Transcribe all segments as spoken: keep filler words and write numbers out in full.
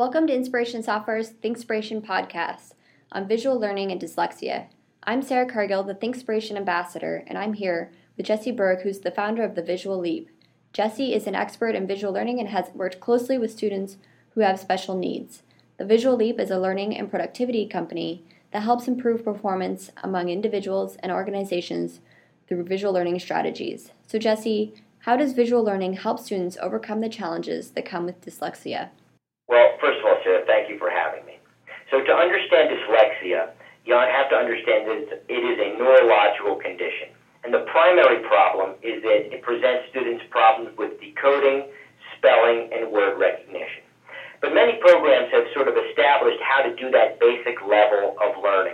Welcome to Inspiration Software's Thinkspiration podcast on visual learning and dyslexia. I'm Sarah Cargill, the Thinkspiration ambassador, and I'm here with Jesse Berg, who's the founder of the Visual Leap. Jesse is an expert in visual learning and has worked closely with students who have special needs. The Visual Leap is a learning and productivity company that helps improve performance among individuals and organizations through visual learning strategies. So Jesse, how does visual learning help students overcome the challenges that come with dyslexia? Well, first of all, Sarah, thank you for having me. So to understand dyslexia, you have to understand that it is a neurological condition. And the primary problem is that it presents students problems with decoding, spelling, and word recognition. But many programs have sort of established how to do that basic level of learning.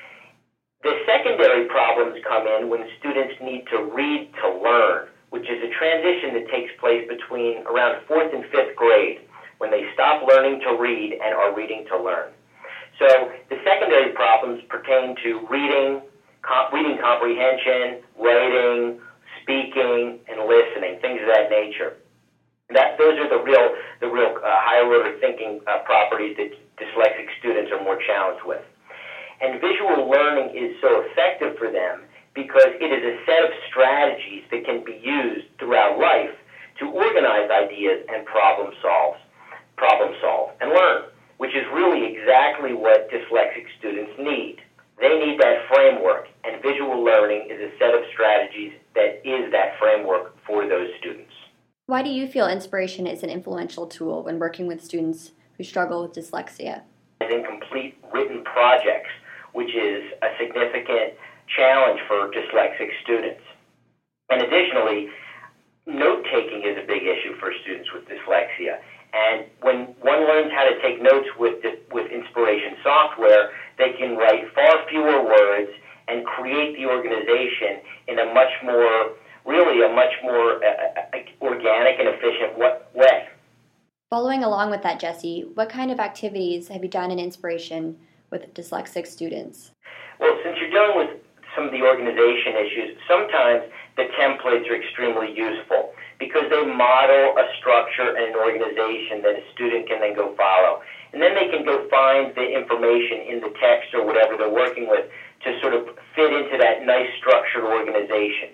The secondary problems come in when students need to read to learn, which is a transition that takes place between around fourth and fifth grade, when they stop learning to read and are reading to learn. So the secondary problems pertain to reading, com- reading comprehension, writing, speaking, and listening, things of that nature. That those are the real, the real uh, higher order thinking uh, properties that dyslexic students are more challenged with. And visual learning is so effective for them because it is a set of strategies that can be used throughout life to organize ideas and problem solve. problem solve, and learn, which is really exactly what dyslexic students need. They need that framework, and visual learning is a set of strategies that is that framework for those students. Why do you feel inspiration is an influential tool when working with students who struggle with dyslexia? Incomplete written projects, which is a significant challenge for dyslexic students. And additionally, note-taking is a big issue for students with dyslexia. And when one learns how to take notes with with Inspiration software, they can write far fewer words and create the organization in a much more, really a much more uh, organic and efficient way. Following along with that, Jesse, what kind of activities have you done in Inspiration with dyslexic students? Well, since you're dealing with some of the organization issues, sometimes the templates are extremely useful because they model a structure and an organization that a student can then go follow. And then they can go find the information in the text or whatever they're working with to sort of fit into that nice structured organization.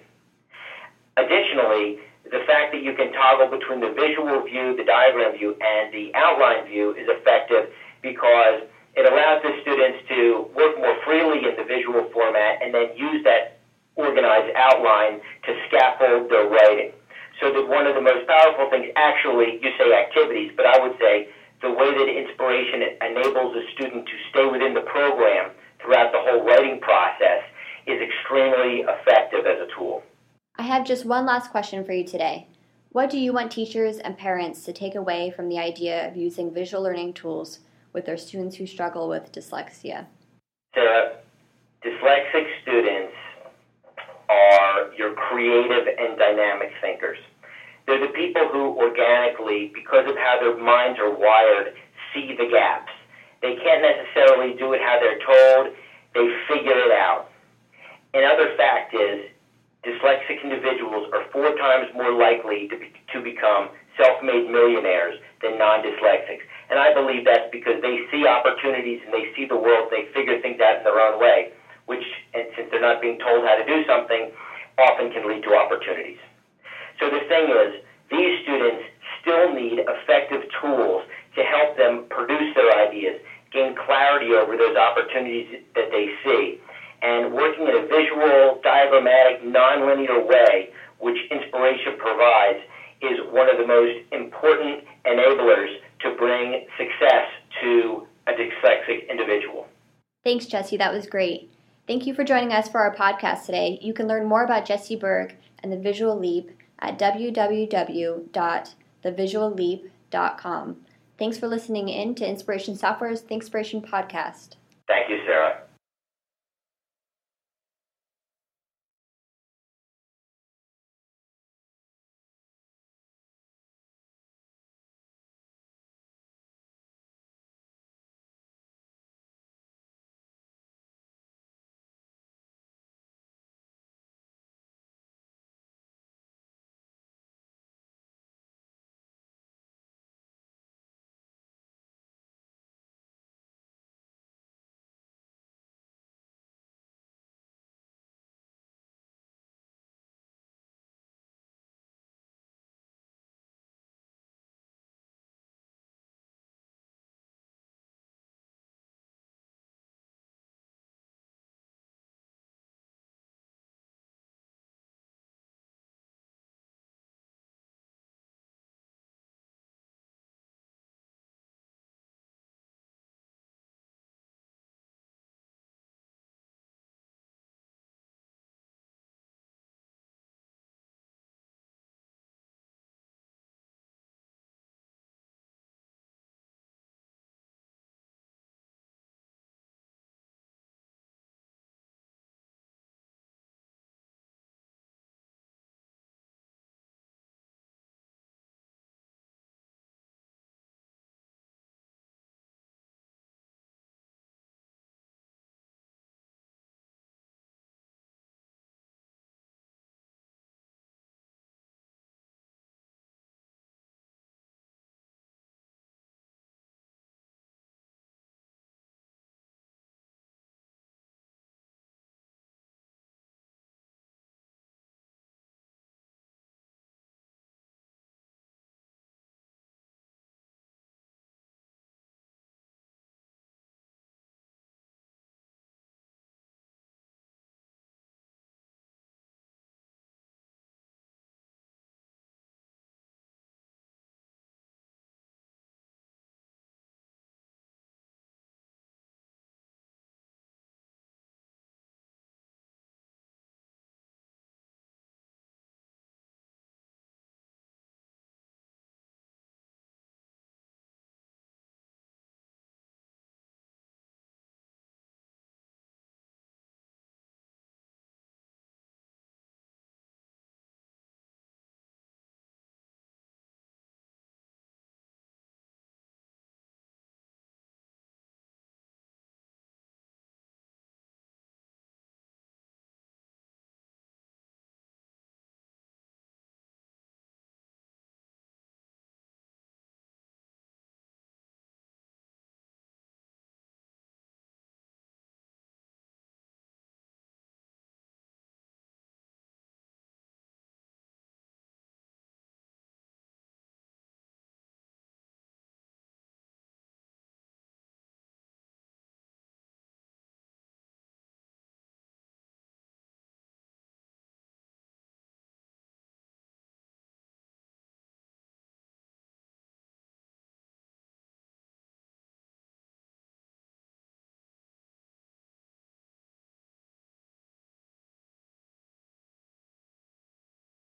Additionally, the fact that you can toggle between the visual view, the diagram view, and the outline view is effective because it allows the students to work more freely in the visual format and then use that organized outline to scaffold their writing. So that one of the most powerful things, actually, you say activities, but I would say the way that Inspiration enables a student to stay within the program throughout the whole writing process is extremely effective as a tool. I have just one last question for you today. What do you want teachers and parents to take away from the idea of using visual learning tools with their students who struggle with dyslexia? Sarah, dyslexic students are your creative and dynamic thinkers. They're the people who organically, because of how their minds are wired, see the gaps. They can't necessarily do it how they're told. They figure it out. Another fact is dyslexic individuals are four times more likely to, be, to become self-made millionaires than non-dyslexics. And I believe that's because they see opportunities and they see the world, they figure things out in their own way, which, and since they're not being told how to do something, often can lead to opportunities. So the thing is, these students still need effective tools to help them produce their ideas, gain clarity over those opportunities that they see, and working in a visual, diagrammatic, nonlinear way, which Inspiration provides, is one of the most important enablers to bring success to a dyslexic individual. Thanks, Jesse. That was great. Thank you for joining us for our podcast today. You can learn more about Jesse Berg and the Visual Leap at w w w dot the visual leap dot com. Thanks for listening in to Inspiration Software's Thinkspiration podcast. Thank you, Sarah.